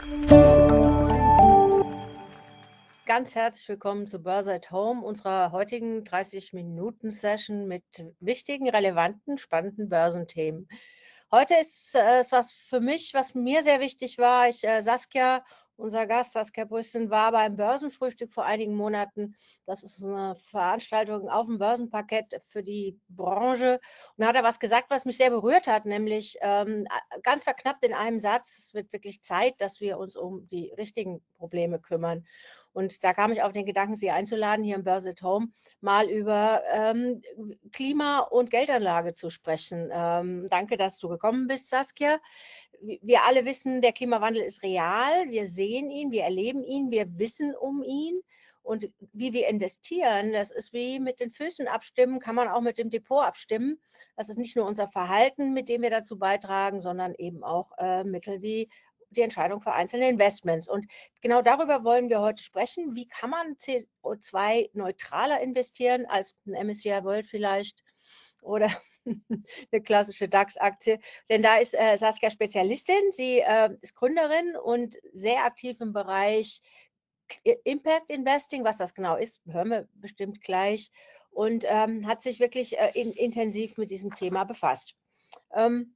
Ganz herzlich willkommen zu Börse at Home, unserer heutigen 30-Minuten-Session mit wichtigen, relevanten, spannenden Börsenthemen. Heute ist es was für mich, was mir sehr wichtig war. Saskia, unser Gast, Saskia Brüsten, war beim Börsenfrühstück vor einigen Monaten. Das ist eine Veranstaltung auf dem Börsenparkett für die Branche. Und da hat er was gesagt, was mich sehr berührt hat, nämlich ganz verknappt in einem Satz: Es wird wirklich Zeit, dass wir uns um die richtigen Probleme kümmern. Und da kam ich auf den Gedanken, Sie einzuladen, hier im Börse at Home mal über Klima und Geldanlage zu sprechen. Danke, dass du gekommen bist, Saskia. Wir alle wissen, der Klimawandel ist real. Wir sehen ihn, wir erleben ihn, wir wissen um ihn. Und wie wir investieren, das ist wie mit den Füßen abstimmen, kann man auch mit dem Depot abstimmen. Das ist nicht nur unser Verhalten, mit dem wir dazu beitragen, sondern eben auch Mittel wie die Entscheidung für einzelne Investments. Und genau darüber wollen wir heute sprechen. Wie kann man CO2-neutraler investieren als ein MSCI World vielleicht oder eine klassische DAX-Aktie? Denn da ist Saskia Spezialistin. Sie ist Gründerin und sehr aktiv im Bereich Impact Investing. Was das genau ist, hören wir bestimmt gleich. Und hat sich wirklich intensiv mit diesem Thema befasst. Ähm,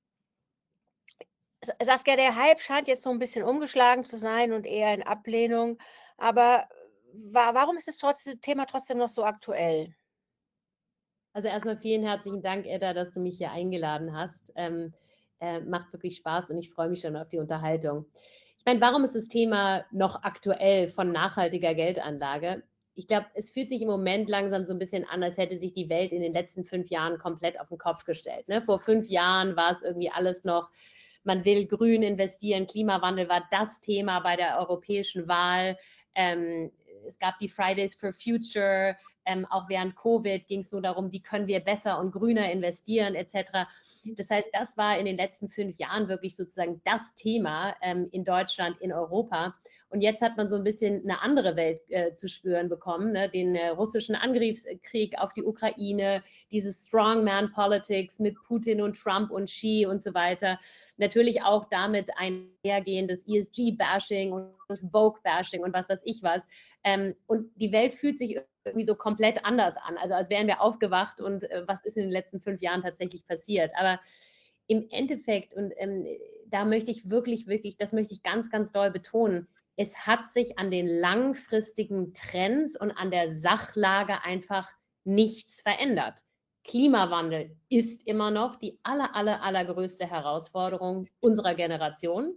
Saskia, der Hype scheint jetzt so ein bisschen umgeschlagen zu sein und eher in Ablehnung. Aber warum ist das Thema trotzdem noch so aktuell? Also erstmal vielen herzlichen Dank, Edda, dass du mich hier eingeladen hast. Macht wirklich Spaß und ich freue mich schon auf die Unterhaltung. Ich meine, warum ist das Thema noch aktuell von nachhaltiger Geldanlage? Ich glaube, es fühlt sich im Moment langsam so ein bisschen an, als hätte sich die Welt in den letzten 5 Jahren komplett auf den Kopf gestellt. Ne? Vor 5 Jahren war es irgendwie alles noch, man will grün investieren, Klimawandel war das Thema bei der europäischen Wahl. Es gab die Fridays for Future, auch während Covid ging es nur darum, wie können wir besser und grüner investieren etc. Das heißt, das war in den letzten 5 Jahren wirklich sozusagen das Thema in Deutschland, in Europa. Und jetzt hat man so ein bisschen eine andere Welt zu spüren bekommen, ne? Den russischen Angriffskrieg auf die Ukraine, dieses Strongman-Politics mit Putin und Trump und Xi und so weiter. Natürlich auch damit einhergehendes ESG-Bashing und das Vogue-Bashing und was weiß ich was. Und die Welt fühlt sich irgendwie so komplett anders an. Also als wären wir aufgewacht und was ist in den letzten 5 Jahren tatsächlich passiert. Aber im Endeffekt, und da möchte ich wirklich, das möchte ich ganz, ganz doll betonen, es hat sich an den langfristigen Trends und an der Sachlage einfach nichts verändert. Klimawandel ist immer noch die allergrößte Herausforderung unserer Generation.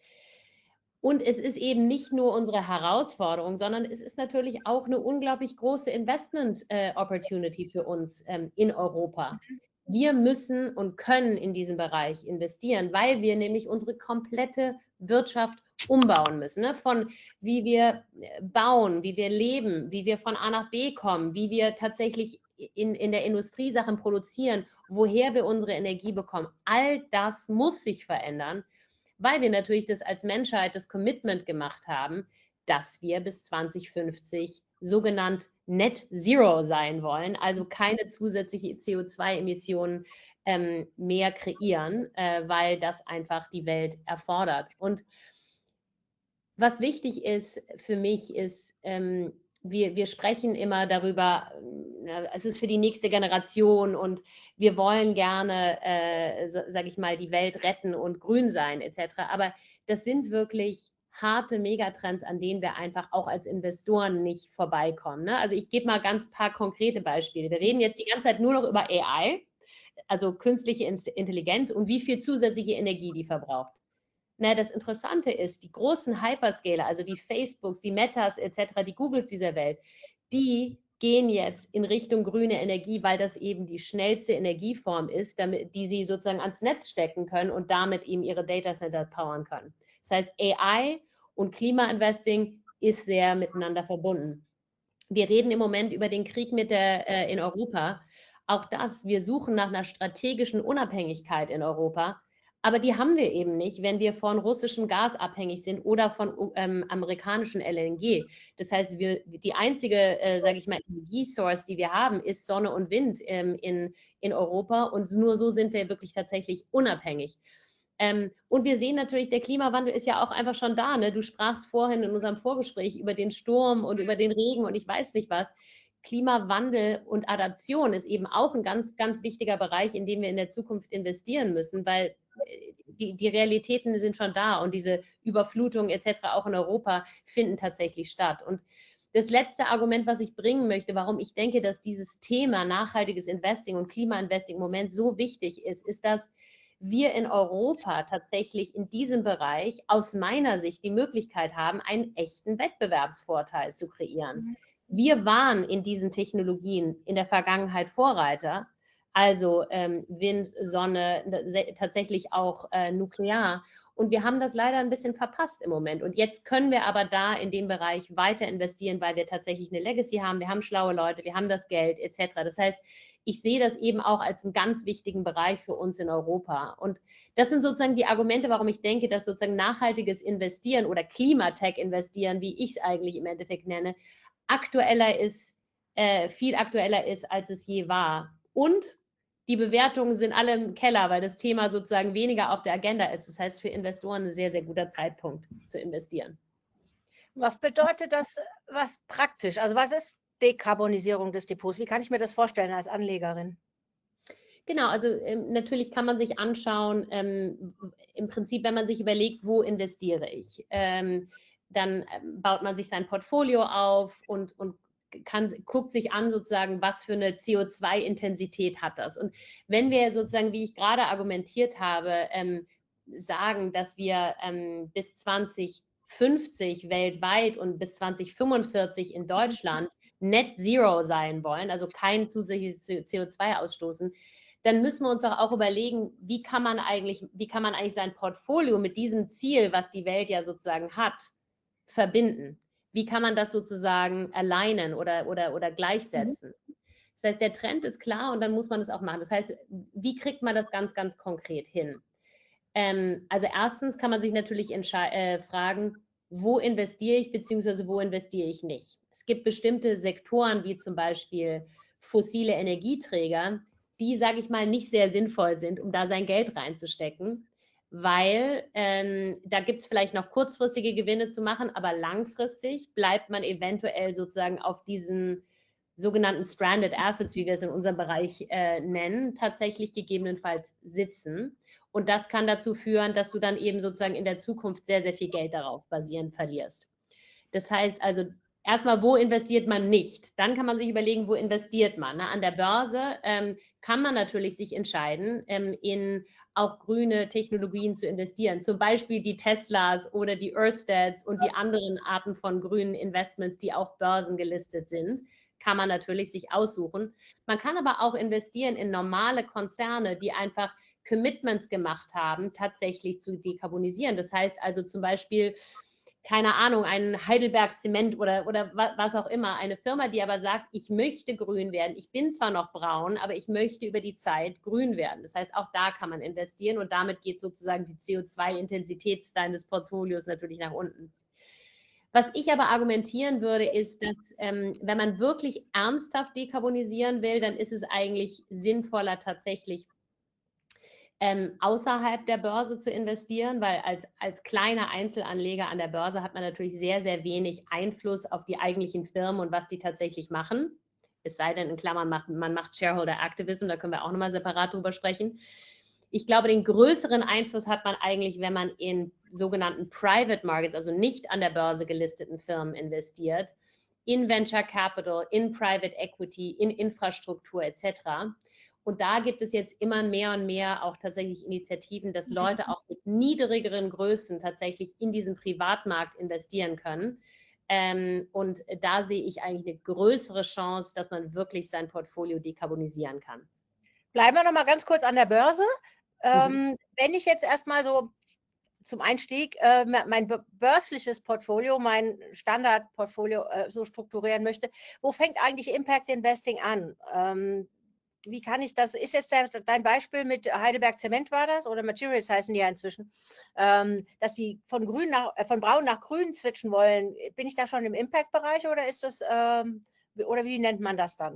Und es ist eben nicht nur unsere Herausforderung, sondern es ist natürlich auch eine unglaublich große Investment-Opportunity für uns in Europa. Wir müssen und können in diesem Bereich investieren, weil wir nämlich unsere komplette Wirtschaft umbauen müssen. Ne? Von wie wir bauen, wie wir leben, wie wir von A nach B kommen, wie wir tatsächlich in der Industrie Sachen produzieren, woher wir unsere Energie bekommen. All das muss sich verändern, weil wir natürlich das als Menschheit das Commitment gemacht haben, dass wir bis 2050 sogenannt Net Zero sein wollen, also keine zusätzliche CO2-Emissionen mehr kreieren, weil das einfach die Welt erfordert. Und was wichtig ist für mich, ist, wir sprechen immer darüber, es ist für die nächste Generation und wir wollen gerne, sage ich mal, die Welt retten und grün sein etc. Aber das sind wirklich harte Megatrends, an denen wir einfach auch als Investoren nicht vorbeikommen. Ne? Also ich gebe mal ganz paar konkrete Beispiele. Wir reden jetzt die ganze Zeit nur noch über AI, also künstliche Intelligenz und wie viel zusätzliche Energie die verbraucht. Na, das Interessante ist, die großen Hyperscaler, also die Facebooks, die Metas etc., die Googles dieser Welt, die gehen jetzt in Richtung grüne Energie, weil das eben die schnellste Energieform ist, die sie sozusagen ans Netz stecken können und damit eben ihre Datacenter powern können. Das heißt, AI und Klimainvesting ist sehr miteinander verbunden. Wir reden im Moment über den Krieg in Europa. Auch das, wir suchen nach einer strategischen Unabhängigkeit in Europa. Aber die haben wir eben nicht, wenn wir von russischem Gas abhängig sind oder von amerikanischem LNG. Das heißt, die einzige, sage ich mal, Energiesource, die wir haben, ist Sonne und Wind in Europa. Und nur so sind wir wirklich tatsächlich unabhängig. Und wir sehen natürlich, der Klimawandel ist ja auch einfach schon da. Ne? Du sprachst vorhin in unserem Vorgespräch über den Sturm und über den Regen und ich weiß nicht was. Klimawandel und Adaption ist eben auch ein ganz, ganz wichtiger Bereich, in dem wir in der Zukunft investieren müssen, weil die Realitäten sind schon da und diese Überflutungen etc. auch in Europa finden tatsächlich statt. Und das letzte Argument, was ich bringen möchte, warum ich denke, dass dieses Thema nachhaltiges Investing und Klimainvesting im Moment so wichtig ist, ist, dass wir in Europa tatsächlich in diesem Bereich aus meiner Sicht die Möglichkeit haben, einen echten Wettbewerbsvorteil zu kreieren. Wir waren in diesen Technologien in der Vergangenheit Vorreiter, also Wind, Sonne, tatsächlich auch Nuklear. Und wir haben das leider ein bisschen verpasst im Moment. Und jetzt können wir aber da in den Bereich weiter investieren, weil wir tatsächlich eine Legacy haben. Wir haben schlaue Leute, wir haben das Geld etc. Das heißt, ich sehe das eben auch als einen ganz wichtigen Bereich für uns in Europa. Und das sind sozusagen die Argumente, warum ich denke, dass sozusagen nachhaltiges Investieren oder Klimatech investieren, wie ich es eigentlich im Endeffekt nenne, aktueller ist, viel aktueller ist, als es je war. Und die Bewertungen sind alle im Keller, weil das Thema sozusagen weniger auf der Agenda ist. Das heißt, für Investoren ein sehr, sehr guter Zeitpunkt zu investieren. Was bedeutet das, was praktisch? Also was ist Dekarbonisierung des Depots? Wie kann ich mir das vorstellen als Anlegerin? Genau, also natürlich kann man sich anschauen, im Prinzip, wenn man sich überlegt, wo investiere ich, dann baut man sich sein Portfolio auf und guckt sich an, sozusagen, was für eine CO2-Intensität hat das. Und wenn wir sozusagen, wie ich gerade argumentiert habe, sagen, dass wir bis 2050 weltweit und bis 2045 in Deutschland Net Zero sein wollen, also kein zusätzliches CO2 ausstoßen, dann müssen wir uns doch auch überlegen, wie kann man eigentlich sein Portfolio mit diesem Ziel, was die Welt ja sozusagen hat, verbinden? Wie kann man das sozusagen alignen oder gleichsetzen? Das heißt, der Trend ist klar und dann muss man es auch machen. Das heißt, wie kriegt man das ganz, ganz konkret hin? Also erstens kann man sich natürlich fragen, wo investiere ich bzw. wo investiere ich nicht? Es gibt bestimmte Sektoren wie zum Beispiel fossile Energieträger, die, sage ich mal, nicht sehr sinnvoll sind, um da sein Geld reinzustecken, weil da gibt es vielleicht noch kurzfristige Gewinne zu machen, aber langfristig bleibt man eventuell sozusagen auf diesen sogenannten Stranded Assets, wie wir es in unserem Bereich nennen, tatsächlich gegebenenfalls sitzen. Und das kann dazu führen, dass du dann eben sozusagen in der Zukunft sehr, sehr viel Geld darauf basierend verlierst. Das heißt also, erstmal, wo investiert man nicht? Dann kann man sich überlegen, wo investiert man. An der Börse kann man natürlich sich entscheiden, in auch grüne Technologien zu investieren. Zum Beispiel die Teslas oder die Ørsteds und die anderen Arten von grünen Investments, die auch börsengelistet sind, kann man natürlich sich aussuchen. Man kann aber auch investieren in normale Konzerne, die einfach Commitments gemacht haben, tatsächlich zu dekarbonisieren. Das heißt also zum Beispiel, keine Ahnung, ein Heidelberg Zement oder was auch immer, eine Firma, die aber sagt, ich möchte grün werden. Ich bin zwar noch braun, aber ich möchte über die Zeit grün werden. Das heißt, auch da kann man investieren und damit geht sozusagen die CO2-Intensität deines Portfolios natürlich nach unten. Was ich aber argumentieren würde, ist, dass wenn man wirklich ernsthaft dekarbonisieren will, dann ist es eigentlich sinnvoller, tatsächlich außerhalb der Börse zu investieren, weil als kleiner Einzelanleger an der Börse hat man natürlich sehr, sehr wenig Einfluss auf die eigentlichen Firmen und was die tatsächlich machen. Es sei denn, in Klammern, man macht Shareholder Activism, da können wir auch nochmal separat drüber sprechen. Ich glaube, den größeren Einfluss hat man eigentlich, wenn man in sogenannten Private Markets, also nicht an der Börse gelisteten Firmen investiert, in Venture Capital, in Private Equity, in Infrastruktur etc. Und da gibt es jetzt immer mehr und mehr auch tatsächlich Initiativen, dass Leute auch mit niedrigeren Größen tatsächlich in diesen Privatmarkt investieren können. Und da sehe ich eigentlich eine größere Chance, dass man wirklich sein Portfolio dekarbonisieren kann. Bleiben wir noch mal ganz kurz an der Börse. Wenn ich jetzt erstmal so zum Einstieg mein börsliches Portfolio, mein Standardportfolio so strukturieren möchte, wo fängt eigentlich Impact Investing an? Wie kann ich das, ist jetzt dein Beispiel mit Heidelberg Zement war das oder Materials heißen die ja inzwischen, dass die von braun nach grün switchen wollen. Bin ich da schon im Impact-Bereich oder ist das, oder wie nennt man das dann?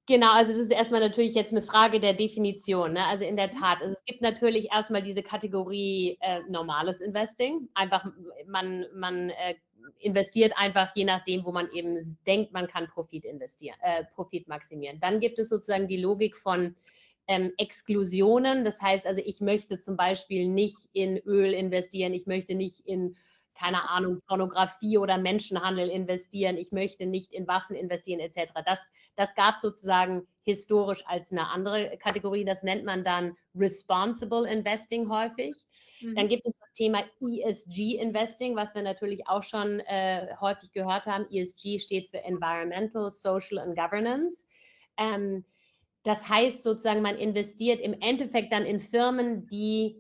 Genau, also das ist erstmal natürlich jetzt eine Frage der Definition. Ne? Also in der Tat, also es gibt natürlich erstmal diese Kategorie normales Investing. Einfach, man investiert einfach je nachdem, wo man eben denkt, man kann Profit investieren, Profit maximieren. Dann gibt es sozusagen die Logik von Exklusionen. Das heißt also, ich möchte zum Beispiel nicht in Öl investieren, ich möchte nicht in keine Ahnung, Pornografie oder Menschenhandel investieren, ich möchte nicht in Waffen investieren, etc. Das gab es sozusagen historisch als eine andere Kategorie. Das nennt man dann Responsible Investing häufig. Dann gibt es das Thema ESG Investing, was wir natürlich auch schon häufig gehört haben. ESG steht für Environmental, Social and Governance. Das heißt sozusagen, man investiert im Endeffekt dann in Firmen, die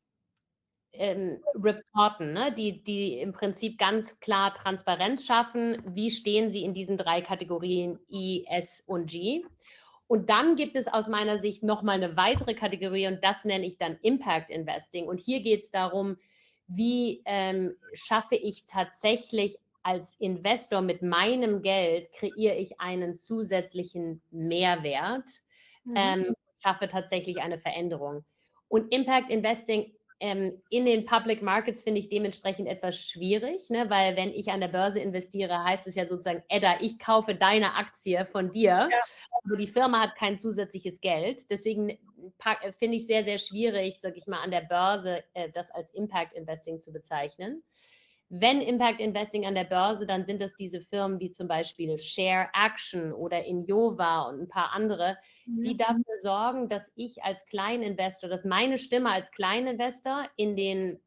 reporten, ne? Die im Prinzip ganz klar Transparenz schaffen, wie stehen sie in diesen 3 Kategorien I, S und G. Und dann gibt es aus meiner Sicht nochmal eine weitere Kategorie und das nenne ich dann Impact Investing. Und hier geht es darum, wie schaffe ich tatsächlich als Investor mit meinem Geld, kreiere ich einen zusätzlichen Mehrwert, schaffe tatsächlich eine Veränderung. Und Impact Investing in den Public Markets finde ich dementsprechend etwas schwierig, ne? Weil wenn ich an der Börse investiere, heißt es ja sozusagen, Edda, ich kaufe deine Aktie von dir, ja. Aber die Firma hat kein zusätzliches Geld. Deswegen finde ich sehr, sehr schwierig, sage ich mal, an der Börse das als Impact Investing zu bezeichnen. Wenn Impact Investing an der Börse, dann sind das diese Firmen wie zum Beispiel Share Action oder Innova und ein paar andere, die dafür sorgen, dass ich als Kleininvestor, dass meine Stimme als Kleininvestor in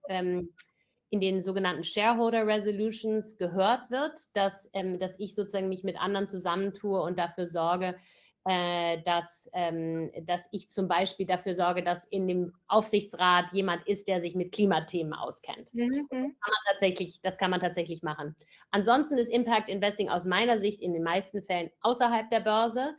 den sogenannten Shareholder Resolutions gehört wird, dass ich sozusagen mich mit anderen zusammentue und dafür sorge, dass ich zum Beispiel dafür sorge, dass in dem Aufsichtsrat jemand ist, der sich mit Klimathemen auskennt. Das kann man tatsächlich machen. Ansonsten ist Impact Investing aus meiner Sicht in den meisten Fällen außerhalb der Börse,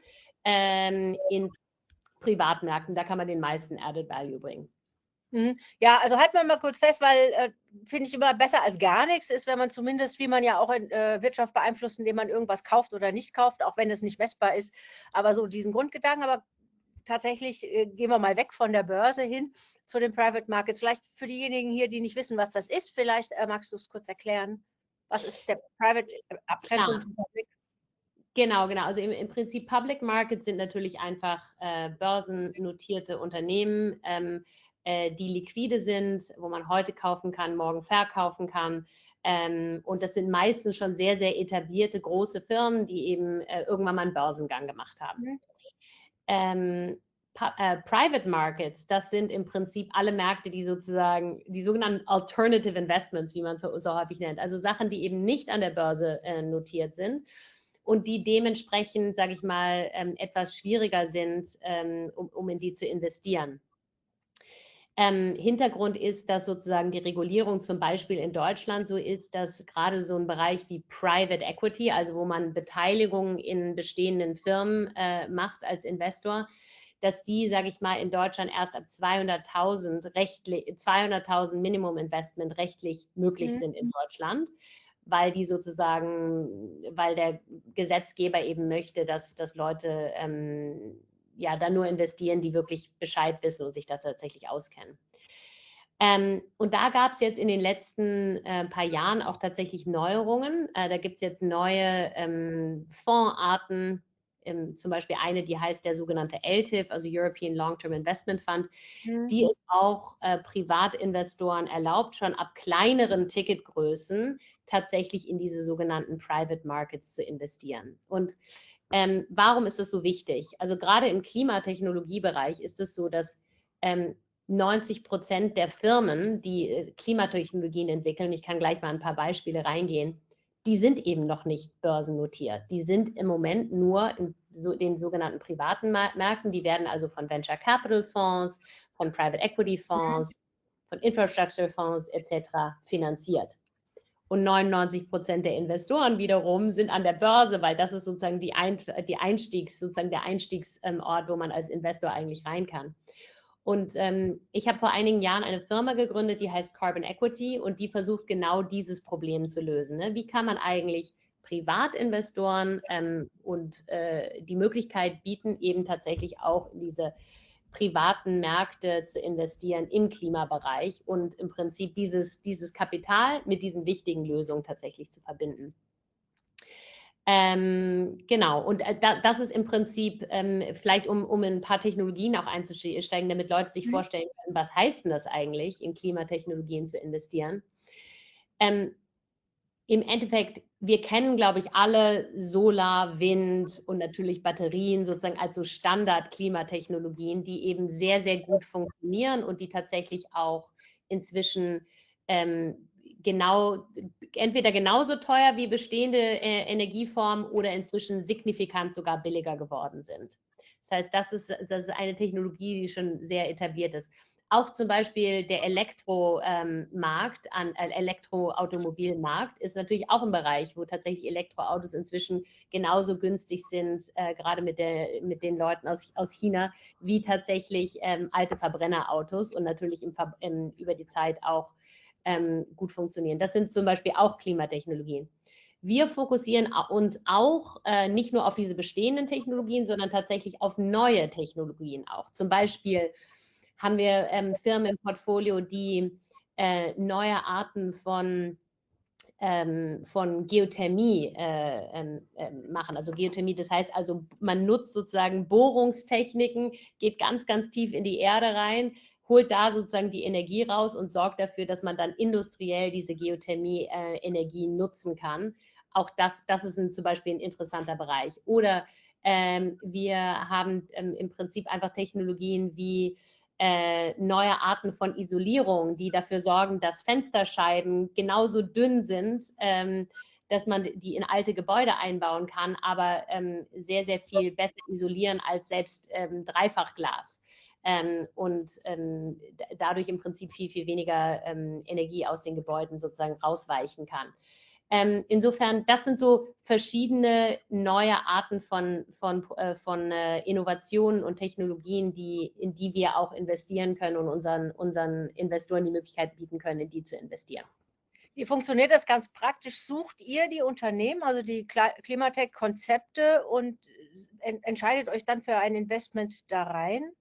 in Privatmärkten, da kann man den meisten Added Value bringen. Ja, also halten wir mal kurz fest, weil finde ich immer besser als gar nichts ist, wenn man zumindest, wie man ja auch in Wirtschaft beeinflusst, indem man irgendwas kauft oder nicht kauft, auch wenn es nicht messbar ist, aber so diesen Grundgedanken, aber tatsächlich gehen wir mal weg von der Börse hin zu den Private Markets. Vielleicht für diejenigen hier, die nicht wissen, was das ist, vielleicht magst du es kurz erklären. Was ist der Private Abgrenzung von Public? Genau. Also im Prinzip Public Markets sind natürlich einfach börsennotierte Unternehmen, die liquide sind, wo man heute kaufen kann, morgen verkaufen kann. Und das sind meistens schon sehr, sehr etablierte große Firmen, die eben irgendwann mal einen Börsengang gemacht haben. Private Markets, das sind im Prinzip alle Märkte, die sozusagen die sogenannten Alternative Investments, wie man es so häufig nennt, also Sachen, die eben nicht an der Börse notiert sind und die dementsprechend, sage ich mal, etwas schwieriger sind, um in die zu investieren. Hintergrund ist, dass sozusagen die Regulierung zum Beispiel in Deutschland so ist, dass gerade so ein Bereich wie Private Equity, also wo man Beteiligungen in bestehenden Firmen macht als Investor, dass die, sage ich mal, in Deutschland erst ab 200.000 Minimum Investment rechtlich möglich sind in Deutschland, weil die sozusagen, weil der Gesetzgeber eben möchte, dass Leute ja, dann nur investieren, die wirklich Bescheid wissen und sich da tatsächlich auskennen. Und da gab es jetzt in den letzten paar Jahren auch tatsächlich Neuerungen. Da gibt es jetzt neue Fondsarten, zum Beispiel eine, die heißt der sogenannte LTIF, also European Long-Term Investment Fund, die es auch Privatinvestoren erlaubt, schon ab kleineren Ticketgrößen tatsächlich in diese sogenannten Private Markets zu investieren. Und warum ist das so wichtig? Also gerade im Klimatechnologiebereich ist es so, dass 90% der Firmen, die Klimatechnologien entwickeln, ich kann gleich mal ein paar Beispiele reingehen, die sind eben noch nicht börsennotiert. Die sind im Moment nur in den sogenannten privaten Märkten. Die werden also von Venture Capital Fonds, von Private Equity Fonds, von Infrastructure Fonds etc. finanziert. Und 99% der Investoren wiederum sind an der Börse, weil das ist sozusagen der Einstiegsort, wo man als Investor eigentlich rein kann. Und ich habe vor einigen Jahren eine Firma gegründet, die heißt Carbon Equity und die versucht genau dieses Problem zu lösen. Ne? Wie kann man eigentlich Privatinvestoren und die Möglichkeit bieten, eben tatsächlich auch in diese privaten Märkte zu investieren im Klimabereich und im Prinzip dieses Kapital mit diesen wichtigen Lösungen tatsächlich zu verbinden. Genau, und das ist im Prinzip, vielleicht um in ein paar Technologien auch einzusteigen, damit Leute sich vorstellen können, was heißt denn das eigentlich, in Klimatechnologien zu investieren. Im Endeffekt, wir kennen, glaube ich, alle Solar, Wind und natürlich Batterien sozusagen als so Standard-Klimatechnologien, die eben sehr, sehr gut funktionieren und die tatsächlich auch inzwischen entweder genauso teuer wie bestehende Energieformen oder inzwischen signifikant sogar billiger geworden sind. Das heißt, das ist eine Technologie, die schon sehr etabliert ist. Auch zum Beispiel der Elektroautomobilmarkt ist natürlich auch ein Bereich, wo tatsächlich Elektroautos inzwischen genauso günstig sind, gerade mit den Leuten aus China, wie tatsächlich alte Verbrennerautos und natürlich über die Zeit auch gut funktionieren. Das sind zum Beispiel auch Klimatechnologien. Wir fokussieren uns auch nicht nur auf diese bestehenden Technologien, sondern tatsächlich auf neue Technologien auch. Zum Beispiel haben wir Firmen im Portfolio, die neue Arten von Geothermie machen. Also Geothermie, das heißt also, man nutzt sozusagen Bohrungstechniken, geht ganz, ganz tief in die Erde rein, holt da sozusagen die Energie raus und sorgt dafür, dass man dann industriell diese Geothermie-Energie nutzen kann. Auch das ist zum Beispiel ein interessanter Bereich. Oder wir haben im Prinzip einfach Technologien wie neue Arten von Isolierung, die dafür sorgen, dass Fensterscheiben genauso dünn sind, dass man die in alte Gebäude einbauen kann, aber sehr, sehr viel besser isolieren als selbst Dreifachglas. Und dadurch im Prinzip viel, viel weniger Energie aus den Gebäuden sozusagen rausweichen kann. Insofern, das sind so verschiedene neue Arten von Innovationen und Technologien, in die wir auch investieren können und unseren Investoren die Möglichkeit bieten können, in die zu investieren. Wie funktioniert das ganz praktisch? Sucht ihr die Unternehmen, also die Klimatech-Konzepte und entscheidet euch dann für ein Investment da rein?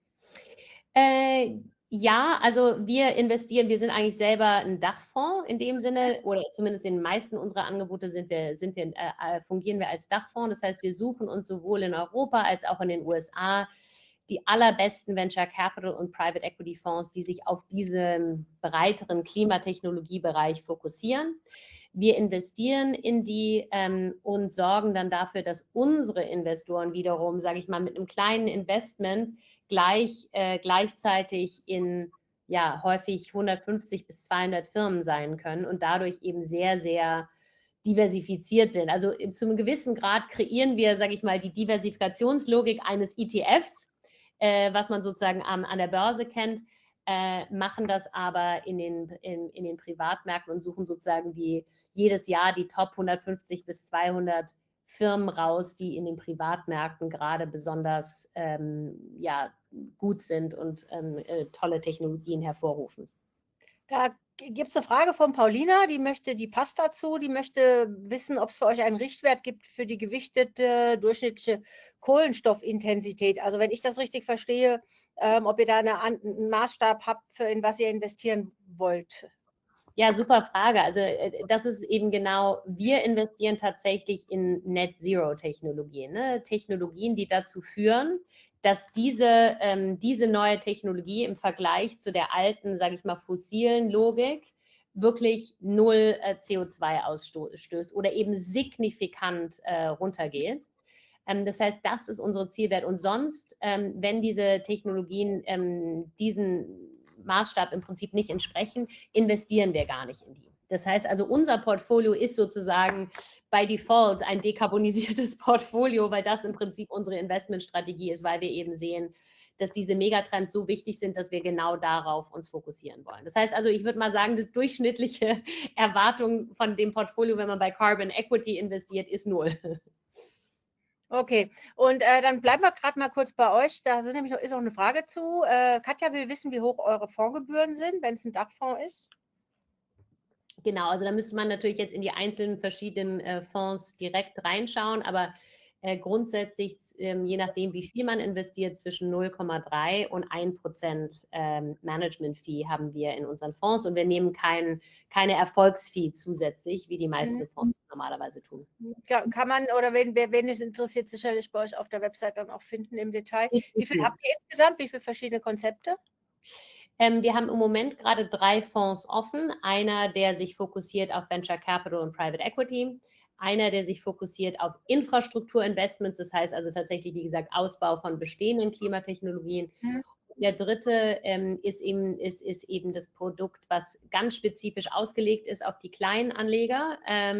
Ja, also wir investieren, wir sind eigentlich selber ein Dachfonds in dem Sinne, oder zumindest in den meisten unserer Angebote fungieren wir als Dachfonds. Das heißt, wir suchen uns sowohl in Europa als auch in den USA die allerbesten Venture Capital und Private Equity Fonds, die sich auf diesen breiteren Klimatechnologiebereich fokussieren. Wir investieren in die und sorgen dann dafür, dass unsere Investoren wiederum, sage ich mal, mit einem kleinen Investment gleichzeitig in häufig 150 bis 200 Firmen sein können und dadurch eben sehr, sehr diversifiziert sind. Also zu einem gewissen Grad kreieren wir, sage ich mal, die Diversifikationslogik eines ETFs, was man sozusagen an der Börse kennt, machen das aber in den Privatmärkten und suchen sozusagen jedes Jahr die Top 150 bis 200 Firmen raus, die in den Privatmärkten gerade besonders gut sind und tolle Technologien hervorrufen. Da gibt es eine Frage von Paulina, die passt dazu, die möchte wissen, ob es für euch einen Richtwert gibt für die gewichtete durchschnittliche Kohlenstoffintensität. Also wenn ich das richtig verstehe, ob ihr da einen Maßstab habt, in was ihr investieren wollt. Ja, super Frage. Also das ist eben genau, wir investieren tatsächlich in Net-Zero-Technologien. Ne? Technologien, die dazu führen, dass diese neue Technologie im Vergleich zu der alten, sage ich mal, fossilen Logik wirklich null CO2 ausstößt oder eben signifikant runtergeht. Das heißt, das ist unsere Zielwert. Und sonst, wenn diese Technologien diesen Maßstab im Prinzip nicht entsprechen, investieren wir gar nicht in die. Das heißt also, unser Portfolio ist sozusagen by default ein dekarbonisiertes Portfolio, weil das im Prinzip unsere Investmentstrategie ist, weil wir eben sehen, dass diese Megatrends so wichtig sind, dass wir genau darauf uns fokussieren wollen. Das heißt also, ich würde mal sagen, die durchschnittliche Erwartung von dem Portfolio, wenn man bei Carbon Equity investiert, ist 0. Okay, und dann bleiben wir gerade mal kurz bei euch. Da ist noch eine Frage zu. Katja will wissen, wie hoch eure Fondsgebühren sind, wenn es ein Dachfonds ist. Genau, also da müsste man natürlich jetzt in die einzelnen verschiedenen Fonds direkt reinschauen, aber grundsätzlich, je nachdem, wie viel man investiert, zwischen 0,3 und 1% Management-Fee haben wir in unseren Fonds und wir nehmen keine Erfolgsfee zusätzlich, wie die meisten Fonds normalerweise tun. Kann man, oder wen es interessiert, sicherlich bei euch auf der Website dann auch finden im Detail. Wie viel habt ihr insgesamt? Wie viele verschiedene Konzepte? Wir haben im Moment gerade 3 Fonds offen. Einer, der sich fokussiert auf Venture Capital und Private Equity. Einer, der sich fokussiert auf Infrastrukturinvestments, das heißt also tatsächlich, wie gesagt, Ausbau von bestehenden Klimatechnologien. Der dritte ist eben das Produkt, was ganz spezifisch ausgelegt ist auf die kleinen Anleger.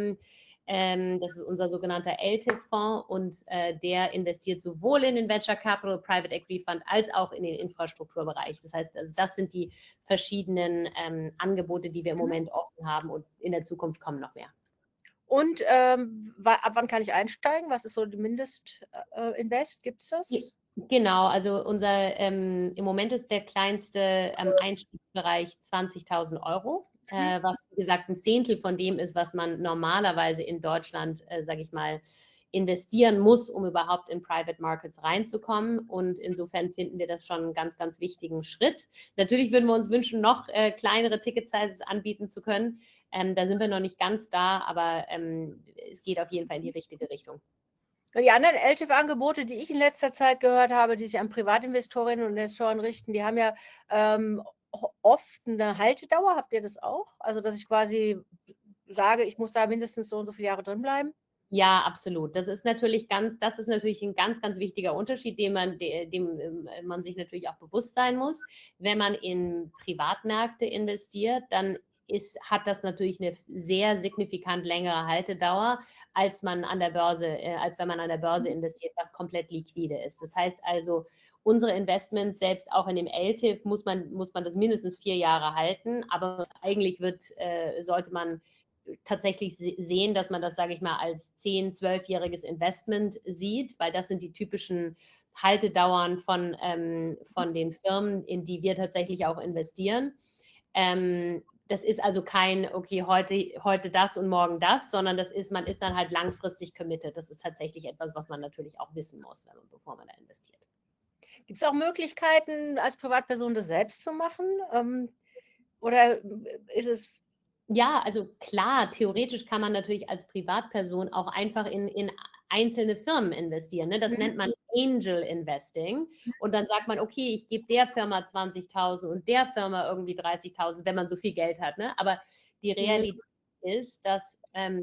Das ist unser sogenannter LTIF-Fonds und der investiert sowohl in den Venture Capital Private Equity Fund als auch in den Infrastrukturbereich. Das heißt, also das sind die verschiedenen Angebote, die wir im Moment offen haben und in der Zukunft kommen noch mehr. Und ab wann kann ich einsteigen? Was ist so die Mindestinvest? Gibt es das? Genau, also im Moment ist der kleinste Einstiegsbereich 20.000 Euro, was wie gesagt ein Zehntel von dem ist, was man normalerweise in Deutschland, sage ich mal, investieren muss, um überhaupt in Private Markets reinzukommen. Und insofern finden wir das schon einen ganz, ganz wichtigen Schritt. Natürlich würden wir uns wünschen, noch kleinere Ticket-Sizes anbieten zu können. Da sind wir noch nicht ganz da, aber es geht auf jeden Fall in die richtige Richtung. Und die anderen LTIF-Angebote, die ich in letzter Zeit gehört habe, die sich an Privatinvestorinnen und Investoren richten, die haben ja oft eine Haltedauer. Habt ihr das auch? Also, dass ich quasi sage, ich muss da mindestens so und so viele Jahre drin bleiben? Ja, absolut. Das ist natürlich ein ganz, ganz wichtiger Unterschied, dem man sich natürlich auch bewusst sein muss. Wenn man in Privatmärkte investiert, dann hat das natürlich eine sehr signifikant längere Haltedauer, als wenn man an der Börse investiert, was komplett liquide ist. Das heißt also, unsere Investments, selbst auch in dem LTIF, muss man das mindestens 4 Jahre halten, aber eigentlich sollte man tatsächlich sehen, dass man das, sage ich mal, als 10-, 12-jähriges Investment sieht, weil das sind die typischen Haltedauern von den Firmen, in die wir tatsächlich auch investieren. Das ist also kein, okay, heute das und morgen das, sondern man ist dann halt langfristig committed. Das ist tatsächlich etwas, was man natürlich auch wissen muss, bevor man da investiert. Gibt es auch Möglichkeiten, als Privatperson das selbst zu machen? Oder ist es... Ja, also klar, theoretisch kann man natürlich als Privatperson auch einfach in einzelne Firmen investieren. Ne? Das nennt man Angel Investing. Und dann sagt man, okay, ich gebe der Firma 20.000 und der Firma irgendwie 30.000, wenn man so viel Geld hat. Ne? Aber die Realität ist, dass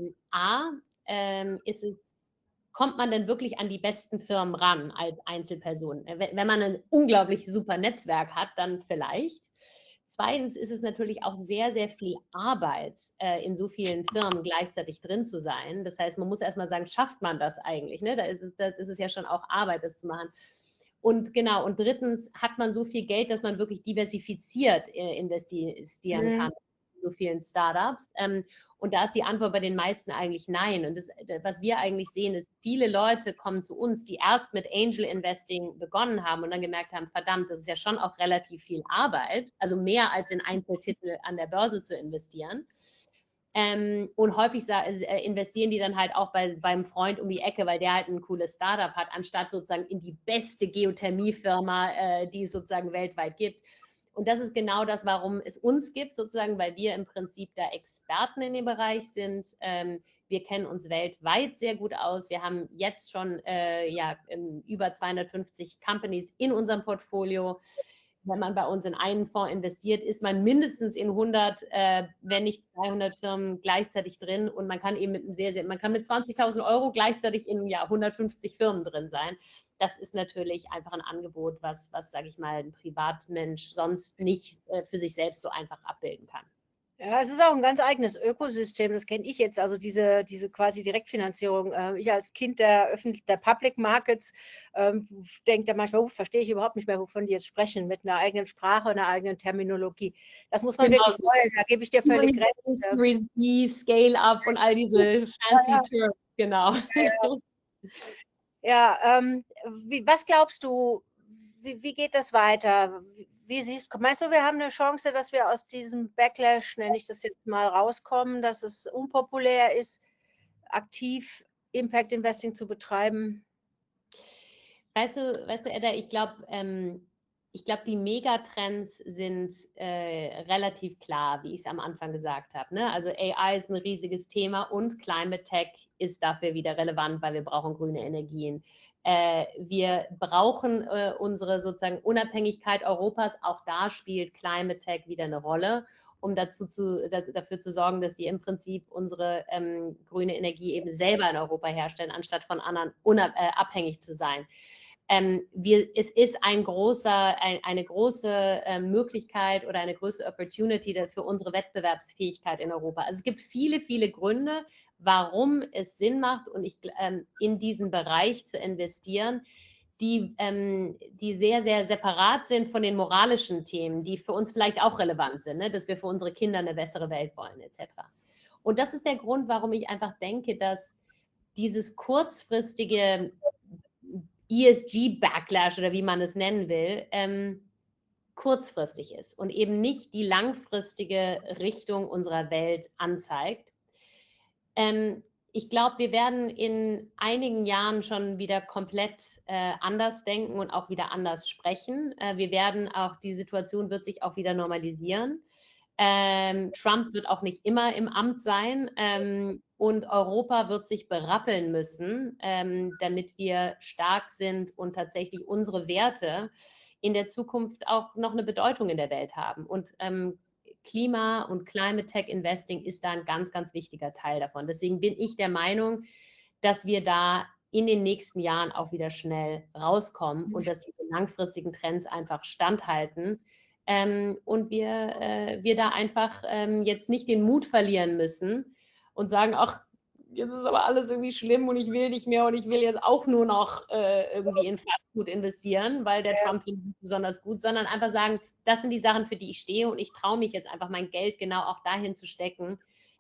kommt man denn wirklich an die besten Firmen ran als Einzelperson? Wenn man ein unglaublich super Netzwerk hat, dann vielleicht. Zweitens ist es natürlich auch sehr, sehr viel Arbeit, in so vielen Firmen gleichzeitig drin zu sein. Das heißt, man muss erstmal sagen, schafft man das eigentlich? Ne? Das ist es ja schon auch Arbeit, das zu machen. Und genau, und drittens hat man so viel Geld, dass man wirklich diversifiziert investieren kann in so vielen Startups. Und da ist die Antwort bei den meisten eigentlich nein. Und was wir eigentlich sehen, ist, viele Leute kommen zu uns, die erst mit Angel Investing begonnen haben und dann gemerkt haben, verdammt, das ist ja schon auch relativ viel Arbeit, also mehr als in Einzeltitel an der Börse zu investieren. Und häufig investieren die dann halt auch beim Freund um die Ecke, weil der halt ein cooles Startup hat, anstatt sozusagen in die beste Geothermiefirma, die es sozusagen weltweit gibt. Und das ist genau das, warum es uns gibt, sozusagen, weil wir im Prinzip da Experten in dem Bereich sind. Wir kennen uns weltweit sehr gut aus. Wir haben jetzt schon über 250 Companies in unserem Portfolio. Wenn man bei uns in einen Fonds investiert, ist man mindestens in 100, wenn nicht 200 Firmen gleichzeitig drin und man kann eben mit 20.000 Euro gleichzeitig in 150 Firmen drin sein. Das ist natürlich einfach ein Angebot, was sage ich mal, ein Privatmensch sonst nicht für sich selbst so einfach abbilden kann. Ja, es ist auch ein ganz eigenes Ökosystem, das kenne ich jetzt, also diese quasi Direktfinanzierung. Ich als Kind der Public Markets denke da manchmal, verstehe ich überhaupt nicht mehr, wovon die jetzt sprechen, mit einer eigenen Sprache, einer eigenen Terminologie. Das muss man wirklich wollen, da gebe ich dir völlig recht. Series B, Scale-Up und all diese fancy Terms, genau. Ja, was glaubst du, wie geht das weiter? meinst du, wir haben eine Chance, dass wir aus diesem Backlash, nenne ich das jetzt mal, rauskommen, dass es unpopulär ist, aktiv Impact Investing zu betreiben? Weißt du, Edda, ich glaube, die Megatrends sind relativ klar, wie ich es am Anfang gesagt habe. Ne? Also AI ist ein riesiges Thema und Climate Tech ist dafür wieder relevant, weil wir brauchen grüne Energien. Wir brauchen unsere sozusagen Unabhängigkeit Europas. Auch da spielt Climate Tech wieder eine Rolle, um dafür zu sorgen, dass wir im Prinzip unsere grüne Energie eben selber in Europa herstellen, anstatt von anderen abhängig zu sein. Es ist eine große Möglichkeit oder eine große Opportunity für unsere Wettbewerbsfähigkeit in Europa. Also es gibt viele, viele Gründe, warum es Sinn macht, in diesen Bereich zu investieren, die sehr, sehr separat sind von den moralischen Themen, die für uns vielleicht auch relevant sind, ne? Dass wir für unsere Kinder eine bessere Welt wollen, etc. Und das ist der Grund, warum ich einfach denke, dass dieses kurzfristige ESG-Backlash oder wie man es nennen will, kurzfristig ist und eben nicht die langfristige Richtung unserer Welt anzeigt. Ich glaube, wir werden in einigen Jahren schon wieder komplett anders denken und auch wieder anders sprechen. Die Situation wird sich auch wieder normalisieren. Trump wird auch nicht immer im Amt sein und Europa wird sich berappeln müssen, damit wir stark sind und tatsächlich unsere Werte in der Zukunft auch noch eine Bedeutung in der Welt haben. Und Klima und Climate Tech Investing ist da ein ganz, ganz wichtiger Teil davon. Deswegen bin ich der Meinung, dass wir da in den nächsten Jahren auch wieder schnell rauskommen und dass diese langfristigen Trends einfach standhalten. Und wir da einfach jetzt nicht den Mut verlieren müssen und sagen, ach, jetzt ist aber alles irgendwie schlimm und ich will nicht mehr und ich will jetzt auch nur noch irgendwie in Fastfood investieren, weil der Trump findet es besonders gut, sondern einfach sagen, das sind die Sachen, für die ich stehe und ich traue mich jetzt einfach mein Geld genau auch dahin zu stecken,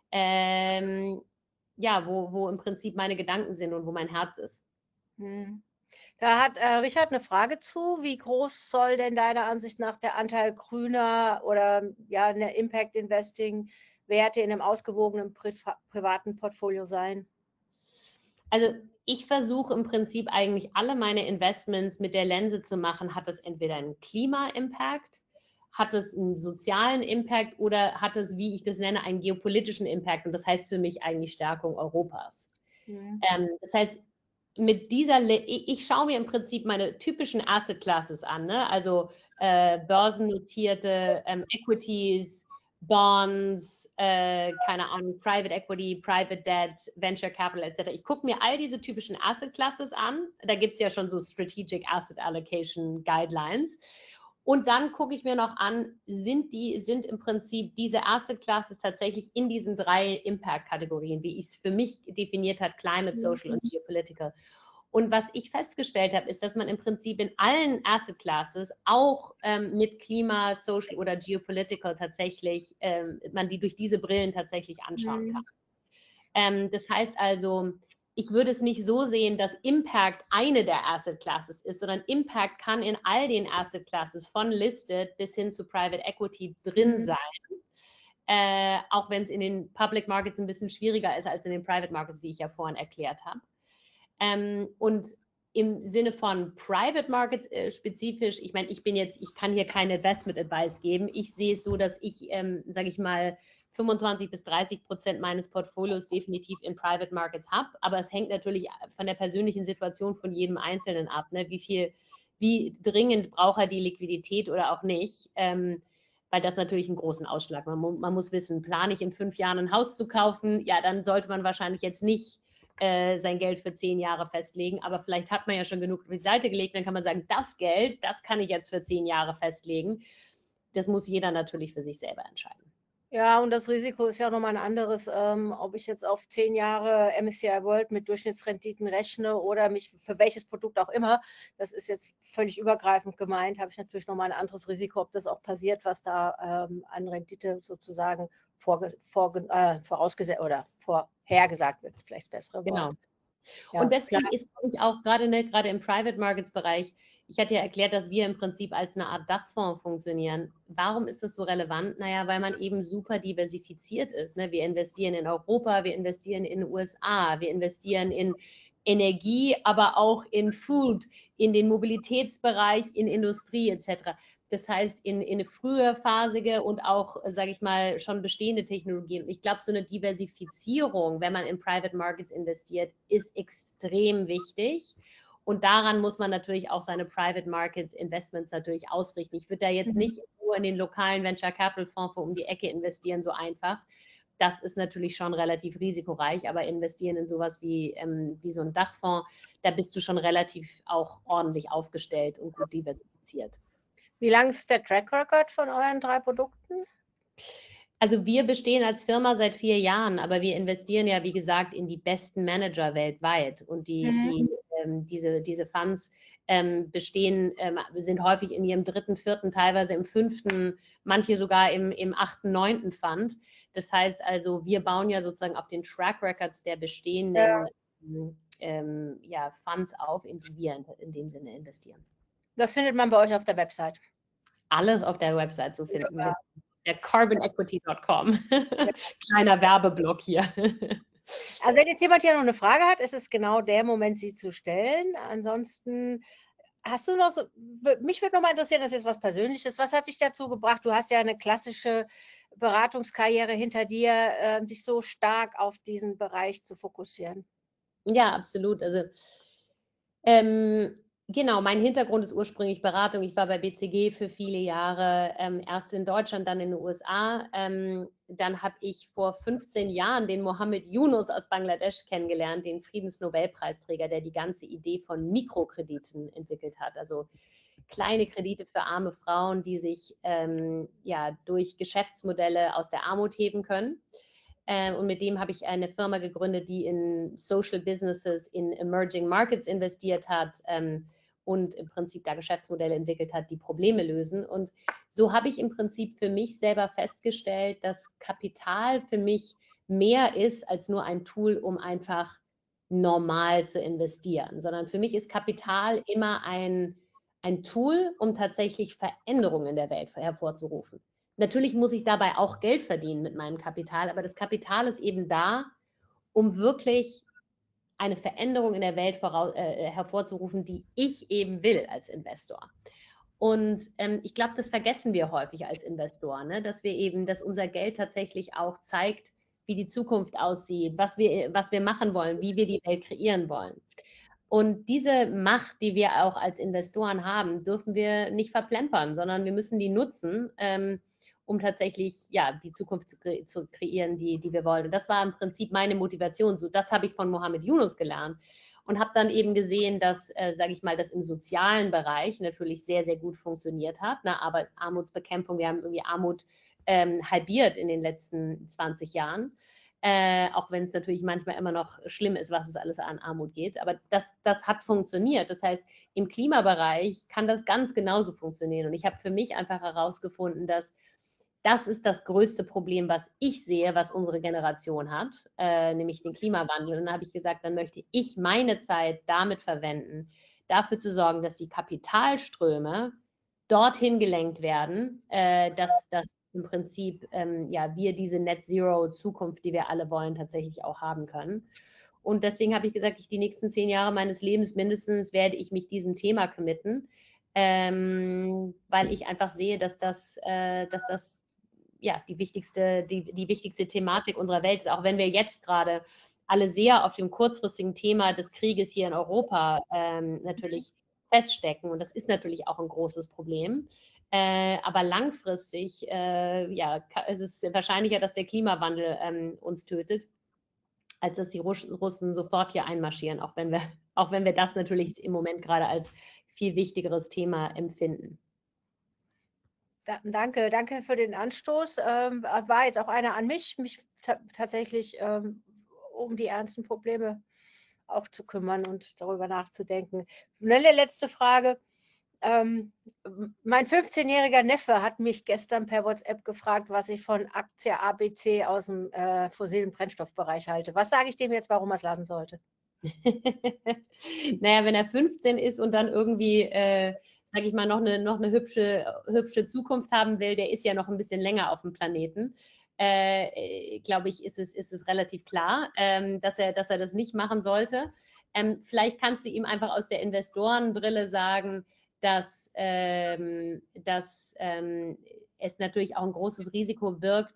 ja, wo im Prinzip meine Gedanken sind und wo mein Herz ist. Hm. Da hat Richard eine Frage zu. Wie groß soll denn deiner Ansicht nach der Anteil grüner oder ja, eine Impact Investing Werte in einem ausgewogenen privaten Portfolio sein? Also ich versuche im Prinzip eigentlich alle meine Investments mit der Linse zu machen, hat es entweder einen Klima-Impact, hat es einen sozialen Impact oder hat es, wie ich das nenne, einen geopolitischen Impact. Und das heißt für mich eigentlich Stärkung Europas. Mhm. Das heißt, ich schaue mir im Prinzip meine typischen Asset Classes an, ne? Also börsennotierte Equities, Bonds, keine Ahnung, Private Equity, Private Debt, Venture Capital etc. Ich gucke mir all diese typischen Asset Classes an. Da gibt es ja schon so Strategic Asset Allocation Guidelines. Und dann gucke ich mir noch an, sind im Prinzip diese Asset Classes tatsächlich in diesen 3 Impact-Kategorien, wie ich es für mich definiert habe, Climate, Social und Geopolitical. Und was ich festgestellt habe, ist, dass man im Prinzip in allen Asset Classes auch mit Klima, Social oder Geopolitical tatsächlich, man die durch diese Brillen tatsächlich anschauen kann. Das heißt also, ich würde es nicht so sehen, dass Impact eine der Asset Classes ist, sondern Impact kann in all den Asset Classes von Listed bis hin zu Private Equity drin sein. Auch wenn es in den Public Markets ein bisschen schwieriger ist als in den Private Markets, wie ich ja vorhin erklärt habe. Und im Sinne von Private Markets spezifisch, ich meine, ich kann hier keine Investment Advice geben. Ich sehe es so, dass ich, sage ich mal, 25-30% meines Portfolios definitiv in Private Markets habe. Aber es hängt natürlich von der persönlichen Situation von jedem Einzelnen ab, ne? Wie dringend braucht er die Liquidität oder auch nicht. Weil das natürlich einen großen Ausschlag. Man muss wissen, plane ich in 5 Jahren ein Haus zu kaufen, ja, dann sollte man wahrscheinlich jetzt nicht sein Geld für 10 Jahre festlegen, aber vielleicht hat man ja schon genug auf die Seite gelegt, dann kann man sagen, das Geld, das kann ich jetzt für 10 Jahre festlegen. Das muss jeder natürlich für sich selber entscheiden. Ja, und das Risiko ist ja auch nochmal ein anderes, ob ich jetzt auf 10 Jahre MSCI World mit Durchschnittsrenditen rechne oder mich für welches Produkt auch immer, das ist jetzt völlig übergreifend gemeint, habe ich natürlich nochmal ein anderes Risiko, ob das auch passiert, was da an Rendite sozusagen vorausgesagt oder vorhergesagt wird, vielleicht das bessere Wort. Genau. Ja, Und klar. deswegen ist, glaube ich, auch gerade, ne, gerade im Private Markets Bereich, ich hatte ja erklärt, dass wir im Prinzip als eine Art Dachfonds funktionieren. Warum ist das so relevant? Naja, weil man eben super diversifiziert ist. Ne? Wir investieren in Europa, wir investieren in den USA, wir investieren in Energie, aber auch in Food, in den Mobilitätsbereich, in Industrie etc. Das heißt, in eine frühphasige und auch, sage ich mal, schon bestehende Technologien. Und ich glaube, so eine Diversifizierung, wenn man in Private Markets investiert, ist extrem wichtig. Und daran muss man natürlich auch seine Private Markets Investments natürlich ausrichten. Ich würde da jetzt nicht nur in den lokalen Venture Capital Fonds um die Ecke investieren, so einfach. Das ist natürlich schon relativ risikoreich, aber investieren in sowas wie so ein Dachfonds, da bist du schon relativ auch ordentlich aufgestellt und gut diversifiziert. Wie lang ist der Track Record von euren 3 Produkten? Also wir bestehen als Firma seit 4 Jahren, aber wir investieren ja, wie gesagt, in die besten Manager weltweit. Und diese Funds sind häufig in ihrem 3., 4., teilweise im 5., manche sogar im 8., 9. Fund. Das heißt also, wir bauen ja sozusagen auf den Track Records der bestehenden Funds auf, in die wir in dem Sinne investieren. Das findet man bei euch auf der Website. Alles auf der Website zu finden. Ja. Der carbonequity.com. Kleiner Werbeblock hier. Also wenn jetzt jemand hier noch eine Frage hat, ist es genau der Moment, sie zu stellen. Ansonsten hast du noch so, mich würde noch mal interessieren, das ist jetzt was Persönliches. Was hat dich dazu gebracht? Du hast ja eine klassische Beratungskarriere hinter dir, dich so stark auf diesen Bereich zu fokussieren. Ja, absolut. Also genau, mein Hintergrund ist ursprünglich Beratung. Ich war bei BCG für viele Jahre, erst in Deutschland, dann in den USA. Dann habe ich vor 15 Jahren den Mohammed Yunus aus Bangladesch kennengelernt, den Friedensnobelpreisträger, der die ganze Idee von Mikrokrediten entwickelt hat. Also kleine Kredite für arme Frauen, die sich durch Geschäftsmodelle aus der Armut heben können. Und mit dem habe ich eine Firma gegründet, die in Social Businesses, in Emerging Markets investiert hat und im Prinzip da Geschäftsmodelle entwickelt hat, die Probleme lösen. Und so habe ich im Prinzip für mich selber festgestellt, dass Kapital für mich mehr ist als nur ein Tool, um einfach normal zu investieren, sondern für mich ist Kapital immer ein Tool, um tatsächlich Veränderungen in der Welt hervorzurufen. Natürlich muss ich dabei auch Geld verdienen mit meinem Kapital, aber das Kapital ist eben da, um wirklich eine Veränderung in der Welt hervorzurufen, die ich eben will als Investor. Und ich glaube, das vergessen wir häufig als Investor, ne? Dass unser Geld tatsächlich auch zeigt, wie die Zukunft aussieht, was wir machen wollen, wie wir die Welt kreieren wollen. Und diese Macht, die wir auch als Investoren haben, dürfen wir nicht verplempern, sondern wir müssen die nutzen, um tatsächlich die Zukunft zu kreieren, die wir wollen. Und das war im Prinzip meine Motivation. So, das habe ich von Mohammed Yunus gelernt und habe dann eben gesehen, dass, sage ich mal, das im sozialen Bereich natürlich sehr, sehr gut funktioniert hat. Ne? Aber Armutsbekämpfung, wir haben irgendwie Armut halbiert in den letzten 20 Jahren. Auch wenn es natürlich manchmal immer noch schlimm ist, was es alles an Armut geht. Aber das hat funktioniert. Das heißt, im Klimabereich kann das ganz genauso funktionieren. Und ich habe für mich einfach herausgefunden, dass das ist das größte Problem, was ich sehe, was unsere Generation hat, nämlich den Klimawandel. Und dann habe ich gesagt, dann möchte ich meine Zeit damit verwenden, dafür zu sorgen, dass die Kapitalströme dorthin gelenkt werden, dass im Prinzip wir diese Net-Zero-Zukunft, die wir alle wollen, tatsächlich auch haben können. Und deswegen habe ich gesagt, die nächsten 10 Jahre meines Lebens mindestens werde ich mich diesem Thema committen, weil ich einfach sehe, dass das die wichtigste Thematik unserer Welt ist, auch wenn wir jetzt gerade alle sehr auf dem kurzfristigen Thema des Krieges hier in Europa natürlich feststecken. Und das ist natürlich auch ein großes Problem. Aber langfristig ist es wahrscheinlicher, dass der Klimawandel uns tötet, als dass die Russen sofort hier einmarschieren, auch wenn wir das natürlich im Moment gerade als viel wichtigeres Thema empfinden. Danke für den Anstoß. War jetzt auch einer an mich tatsächlich um die ernsten Probleme auch zu kümmern und darüber nachzudenken. Eine letzte Frage. Mein 15-jähriger Neffe hat mich gestern per WhatsApp gefragt, was ich von Aktie ABC aus dem fossilen Brennstoffbereich halte. Was sage ich dem jetzt, warum er es lassen sollte? Naja, wenn er 15 ist und dann irgendwie, sage ich mal, noch eine hübsche Zukunft haben will, der ist ja noch ein bisschen länger auf dem Planeten, glaube ich, ist es relativ klar, dass er das nicht machen sollte. Vielleicht kannst du ihm einfach aus der Investorenbrille sagen, dass es natürlich auch ein großes Risiko birgt,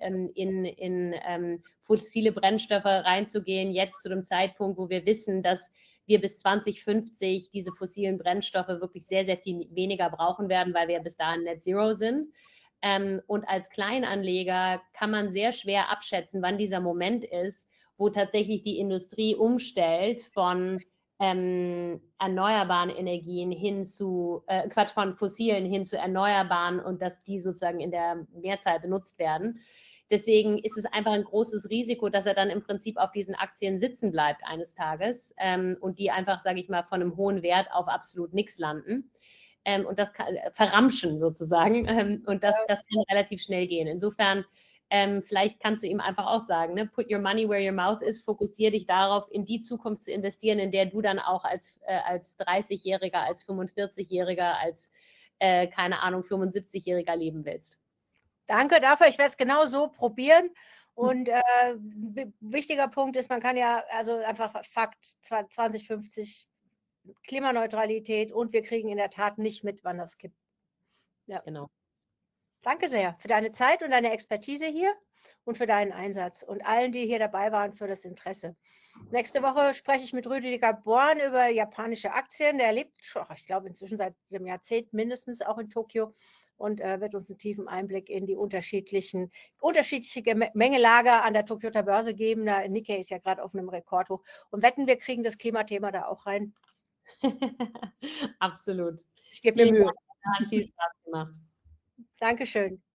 in fossile Brennstoffe reinzugehen, jetzt zu dem Zeitpunkt, wo wir wissen, dass wir bis 2050 diese fossilen Brennstoffe wirklich sehr, sehr viel weniger brauchen werden, weil wir bis dahin Net Zero sind. Und als Kleinanleger kann man sehr schwer abschätzen, wann dieser Moment ist, wo tatsächlich die Industrie umstellt von erneuerbaren Energien hin zu, von fossilen hin zu erneuerbaren und dass die sozusagen in der Mehrzahl benutzt werden. Deswegen ist es einfach ein großes Risiko, dass er dann im Prinzip auf diesen Aktien sitzen bleibt eines Tages und die einfach, sage ich mal, von einem hohen Wert auf absolut nichts landen. Und das kann verramschen sozusagen. Und das kann relativ schnell gehen. Insofern, vielleicht kannst du ihm einfach auch sagen, ne? Put your money where your mouth is, fokussiere dich darauf, in die Zukunft zu investieren, in der du dann auch als 30-Jähriger, als 45-Jähriger, als, keine Ahnung, 75-Jähriger leben willst. Danke dafür, ich werde es genau so probieren. Und wichtiger Punkt ist, man kann ja, also einfach Fakt, 2050 Klimaneutralität und wir kriegen in der Tat nicht mit, wann das kippt. Ja. Genau. Danke sehr für deine Zeit und deine Expertise hier und für deinen Einsatz und allen, die hier dabei waren, für das Interesse. Nächste Woche spreche ich mit Rüdiger Born über japanische Aktien. Der lebt, ich glaube, inzwischen seit einem Jahrzehnt mindestens auch in Tokio und wird uns einen tiefen Einblick in die unterschiedliche Gemengelage an der Tokioter Börse geben. Der Nikkei ist ja gerade auf einem Rekordhoch. Und wetten, wir kriegen das Klimathema da auch rein. Absolut. Ich gebe mir Mühe. Hat viel Spaß gemacht. Dankeschön.